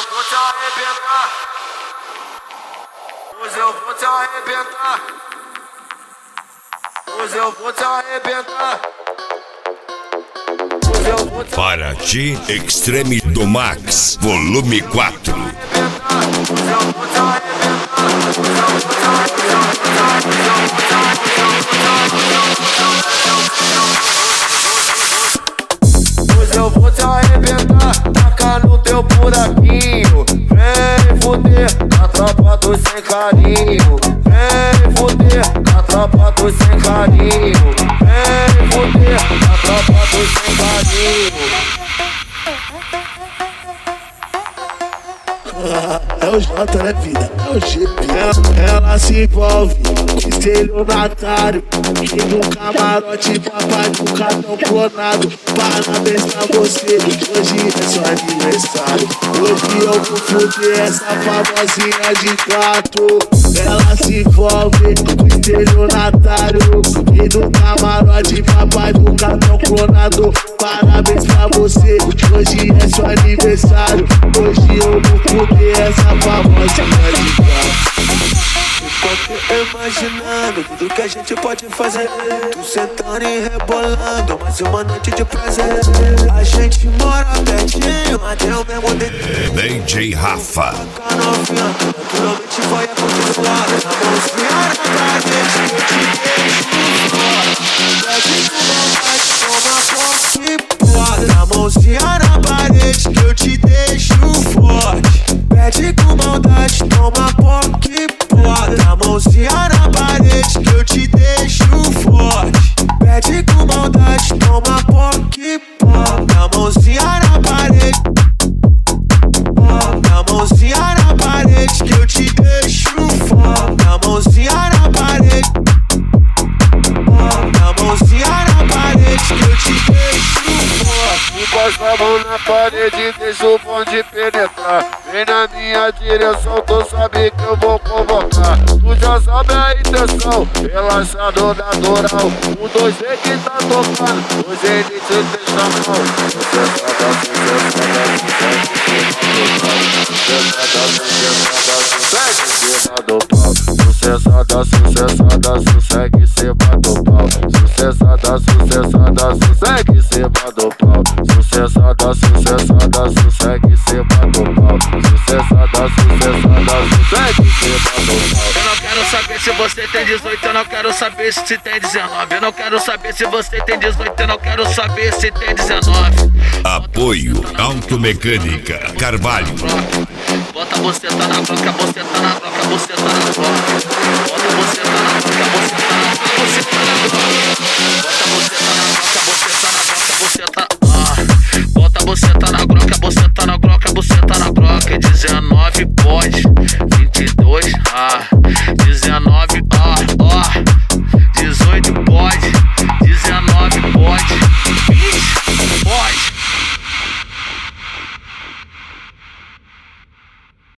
vou te arrebentar. Hoje eu vou te arrebentar. Hoje eu vou te arrebentar. Hoje eu vou te Paraty Extreme do Max, volume 4. Hoje eu vou te arrebentar. Hoje eu vou te arrebentar. Taca no teu buraquinho. Vem fuder a tropa do sem carinho. Vem fuder a tropa do sem carinho. Vem fuder a tropa do sem carinho. É o J, né, vida? É o GP. Ela se envolve, estelionatário. Que no camarote, papai do cartão clonado. Parabéns pra você, hoje é seu aniversário. Hoje eu vou fuder essa famosinha de gato. Ela se envolve, estelionatário. Que no camarote, papai do cartão clonado. Parabéns pra você, hoje é seu aniversário. Hoje eu vou fuder essa famosinha de gato. Enquanto eu imaginando tudo que a gente pode fazer, tu sentando e rebolando, mais uma noite de prazer. A gente mora pertinho, mas tem o mesmo dedo. DJ Rafa. Novinha, naturalmente vai acontecer. Na mãozinha na parede, eu te deixo fora. Pede com maldade, toma forte, porra. Na mãozinha na parede, que eu te deixo forte. Pede com maldade, toma forte, porra. Na mãozinha na parede, que eu te deixo forte. Pede com maldade, toma forte, porra. Na mãozinha na parede. Na mãozinha na parede, que eu te deixo forte. Na mãozinha na parede. Na mãozinha na parede, que eu te deixo forte. Encosta a mão na parede, deixa o bonde penetrar. Vem na minha direção, tu sabe que eu vou convocar. Tu já sabe a intenção, relaxado natural. 1, 2, 3 que tá tocando, hoje ele te deixa mal. Sucessada, sossega em cima do pau. Sucessada, sossega em cima do pau. Sucessada, sossega em cima do pau. Sucessada, sossega em cima do pau. Eu não quero saber se você tem 18, eu não quero saber se tem 19. Eu não quero saber se você tem 18, eu não quero saber se tem 19. Apoio Automecânica Carvalho. Bota você tá na broca, você tá na broca, você tá na broca. Bota você tá na broca, você tá na broca, você tá na broca. Bota você tá na broca, você tá na broca, você tá. Bota você tá na broca, você tá na broca, você tá na broca. 19 pode, 22, 19, 18 pode.